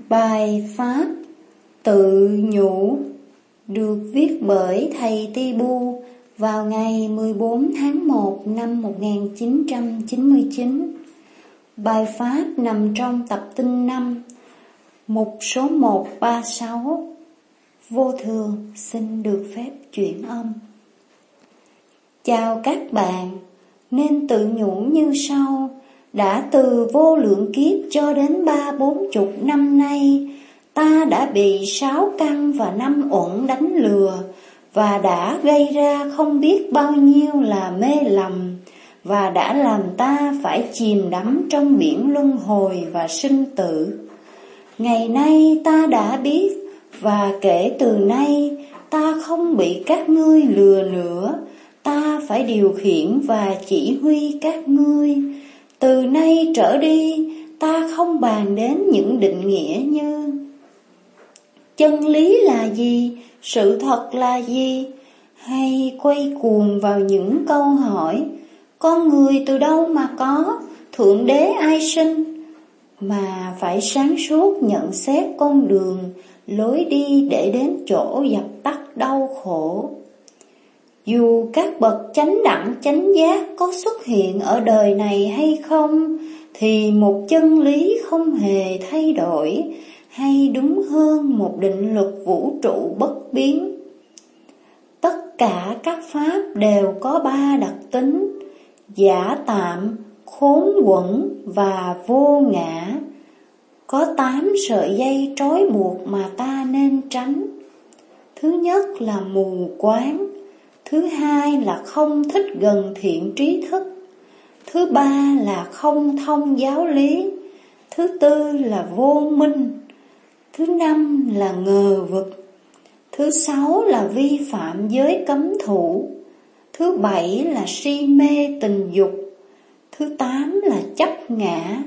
Bài pháp tự nhủ được viết bởi thầy Tibu vào ngày 14 tháng 1 năm 1999. Bài pháp nằm trong tập tinh 5, mục số 136. Vô thường xin được phép chuyển âm. Chào các bạn, nên tự nhủ như sau. Đã từ vô lượng kiếp cho đến 30-40 năm nay, ta đã bị 6 căn và 5 uẩn đánh lừa, và đã gây ra không biết bao nhiêu là mê lầm, và đã làm ta phải chìm đắm trong biển luân hồi và sinh tử. Ngày nay ta đã biết, và kể từ nay ta không bị các ngươi lừa nữa. Ta phải điều khiển và chỉ huy các ngươi. Từ nay trở đi, ta không bàn đến những định nghĩa như chân lý là gì, sự thật là gì, hay quay cuồng vào những câu hỏi con người từ đâu mà có, thượng đế ai sinh, mà phải sáng suốt nhận xét con đường, lối đi để đến chỗ dập tắt đau khổ. Dù các bậc chánh đẳng chánh giác có xuất hiện ở đời này hay không, thì một chân lý không hề thay đổi, hay đúng hơn một định luật vũ trụ bất biến. Tất cả các pháp đều có 3 đặc tính: giả tạm, khốn quẩn và vô ngã. Có 8 sợi dây trói buộc mà ta nên tránh. Thứ nhất là mù quáng. Thứ hai là không thích gần thiện trí thức. Thứ ba là không thông giáo lý. Thứ tư là vô minh. Thứ năm là ngờ vực. Thứ sáu là vi phạm giới cấm thủ. Thứ bảy là si mê tình dục. Thứ 8 là chấp ngã.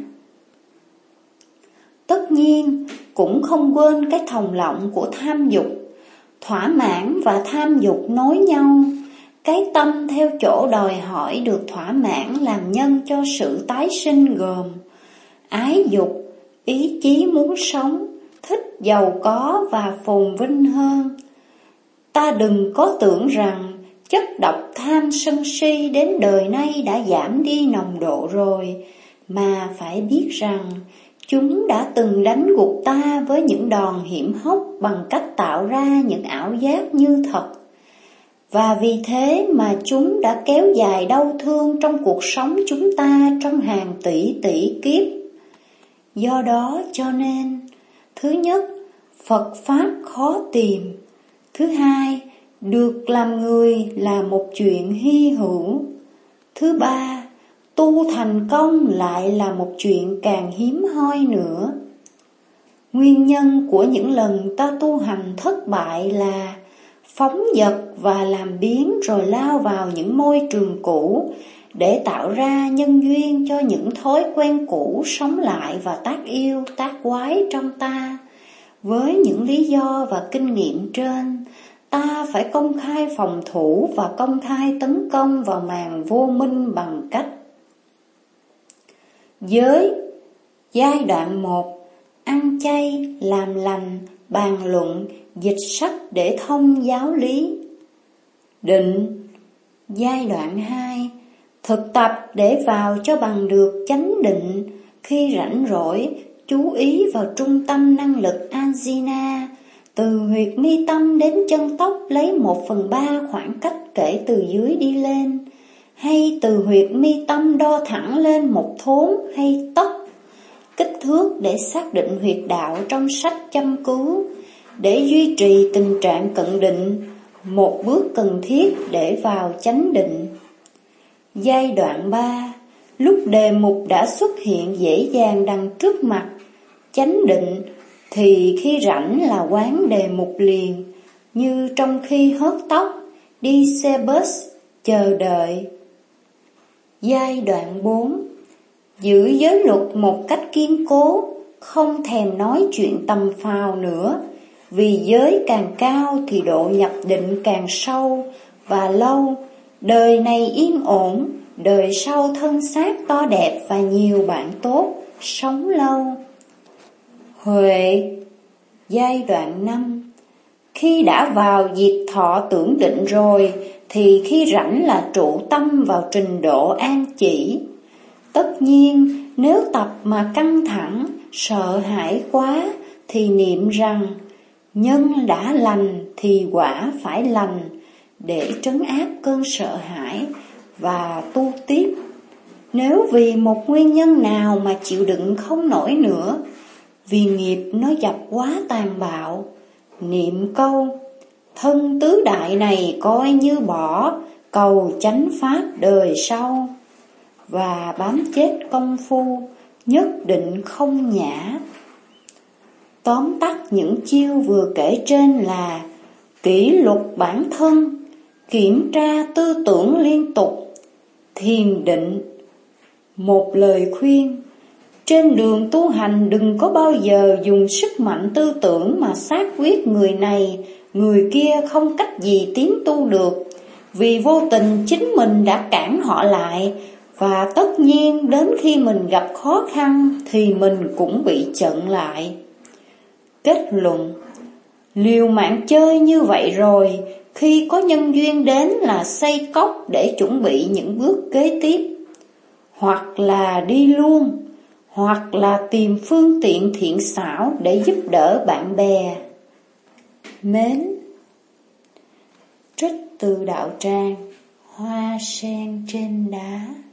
Tất nhiên cũng không quên cái thòng lọng của tham dục. Thỏa mãn và tham dục nối nhau. Cái tâm theo chỗ đòi hỏi được thỏa mãn làm nhân cho sự tái sinh gồm ái dục, ý chí muốn sống, thích giàu có và phồn vinh hơn. Ta đừng có tưởng rằng chất độc tham sân si đến đời nay đã giảm đi nồng độ rồi, mà phải biết rằng chúng đã từng đánh gục ta với những đòn hiểm hóc bằng cách tạo ra những ảo giác như thật. Và vì thế mà chúng đã kéo dài đau thương trong cuộc sống chúng ta trong hàng tỷ tỷ kiếp. Do đó cho nên, thứ nhất, Phật Pháp khó tìm. Thứ hai, được làm người là một chuyện hy hữu. Thứ ba, tu thành công lại là một chuyện càng hiếm hoi nữa. Nguyên nhân của những lần ta tu hành thất bại là phóng dật và làm biến rồi lao vào những môi trường cũ để tạo ra nhân duyên cho những thói quen cũ sống lại và tác yêu, tác quái trong ta. Với những lý do và kinh nghiệm trên, ta phải công khai phòng thủ và công khai tấn công vào màn vô minh bằng cách giới. Giai đoạn 1: ăn chay, làm lành, bàn luận, dịch sách để thông giáo lý. Định. Giai đoạn 2: thực tập để vào cho bằng được chánh định. Khi rảnh rỗi, chú ý vào trung tâm năng lực Ajna, từ huyệt mi tâm đến chân tóc lấy 1/3 khoảng cách kể từ dưới đi lên, hay từ huyệt mi tâm đo thẳng lên một thốn hay tấc. Kích thước để xác định huyệt đạo trong sách châm cứu. Để duy trì tình trạng cận định, một bước cần thiết để vào chánh định. Giai đoạn 3: lúc đề mục đã xuất hiện dễ dàng đằng trước mặt, chánh định, thì khi rảnh là quán đề mục liền, như trong khi hớt tóc, đi xe bus, chờ đợi. Giai đoạn 4: giữ giới luật một cách kiên cố, không thèm nói chuyện tầm phào nữa, vì giới càng cao thì độ nhập định càng sâu và lâu. Đời này yên ổn, đời sau thân xác to đẹp và nhiều bạn tốt, sống lâu. Huệ. Giai đoạn 5. Khi đã vào diệt thọ tưởng định rồi, thì khi rảnh là trụ tâm vào trình độ an chỉ. Tất nhiên, nếu tập mà căng thẳng, sợ hãi quá, thì niệm rằng nhân đã lành thì quả phải lành, để trấn áp cơn sợ hãi và tu tiếp. Nếu vì một nguyên nhân nào mà chịu đựng không nổi nữa, vì nghiệp nó dập quá tàn bạo, niệm câu thân tứ đại này coi như bỏ, cầu chánh pháp đời sau, và bám chết công phu, nhất định không nhã. Tóm tắt những chiêu vừa kể trên là kỷ luật bản thân, kiểm tra tư tưởng liên tục, thiền định. Một lời khuyên: trên đường tu hành đừng có bao giờ dùng sức mạnh tư tưởng mà xác quyết người này, người kia không cách gì tiến tu được, vì vô tình chính mình đã cản họ lại, và tất nhiên đến khi mình gặp khó khăn thì mình cũng bị chặn lại. Kết luận: liều mạng chơi như vậy rồi, khi có nhân duyên đến là xây cốc để chuẩn bị những bước kế tiếp, hoặc là đi luôn, hoặc là tìm phương tiện thiện xảo để giúp đỡ bạn bè. Mến. Trích từ đạo tràng Hoa sen trên đá.